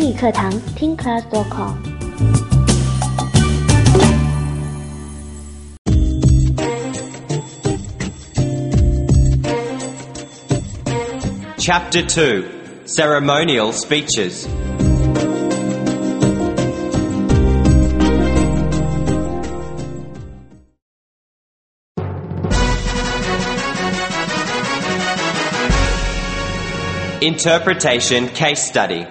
英语课堂听 class.com。 Chapter 2 Ceremonial Speeches. Interpretation Case Study.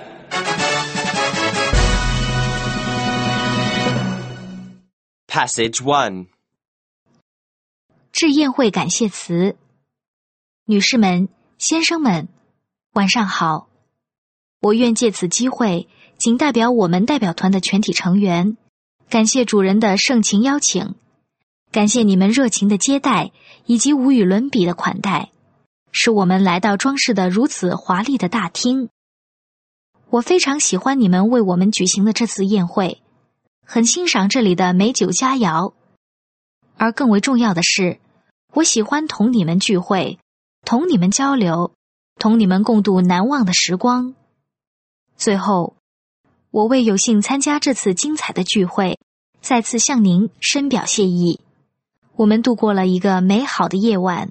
Passage 1. 致宴会感谢词。女士们、先生们，晚上好。我愿借此机会，仅代表我们代表团的全体成员，感谢主人的盛情邀请，感谢你们热情的接待以及无与伦比的款待，使我们来到装饰的如此华丽的大厅。我非常喜欢你们为我们举行的这次宴会，很欣赏这里的美酒佳肴，而更为重要的是，我喜欢同你们聚会，同你们交流，同你们共度难忘的时光。最后，我为有幸参加这次精彩的聚会，再次向您深表谢意。我们度过了一个美好的夜晚。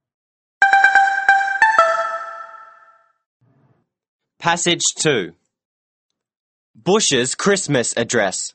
Passage 2. Bush's Christmas Address.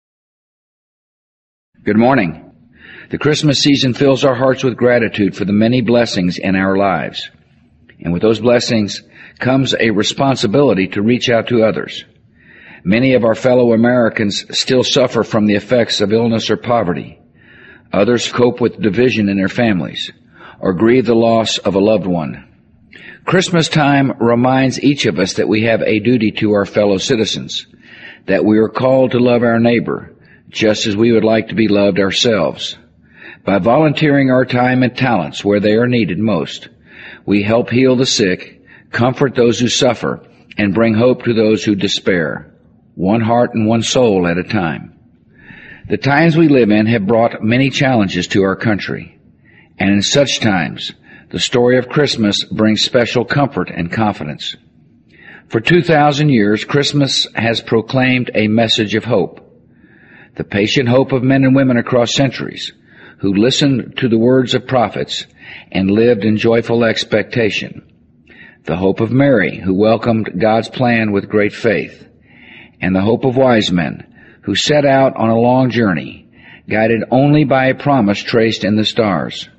Good morning. The Christmas season fills our hearts with gratitude for the many blessings in our lives. And with those blessings comes a responsibility to reach out to others. Many of our fellow Americans still suffer from the effects of illness or poverty. Others cope with division in their families or grieve the loss of a loved one. Christmas time reminds each of us that we have a duty to our fellow citizens, that we are called to love our neighbor, just as we would like to be loved ourselves. By volunteering our time and talents where they are needed most, we help heal the sick, comfort those who suffer, and bring hope to those who despair, one heart and one soul at a time. The times we live in have brought many challenges to our country, and in such times, the story of Christmas brings special comfort and confidence. For 2,000 years, Christmas has proclaimed a message of hope. The patient hope of men and women across centuries who listened to the words of prophets and lived in joyful expectation. The hope of Mary, who welcomed God's plan with great faith. And the hope of wise men, who set out on a long journey, guided only by a promise traced in the stars.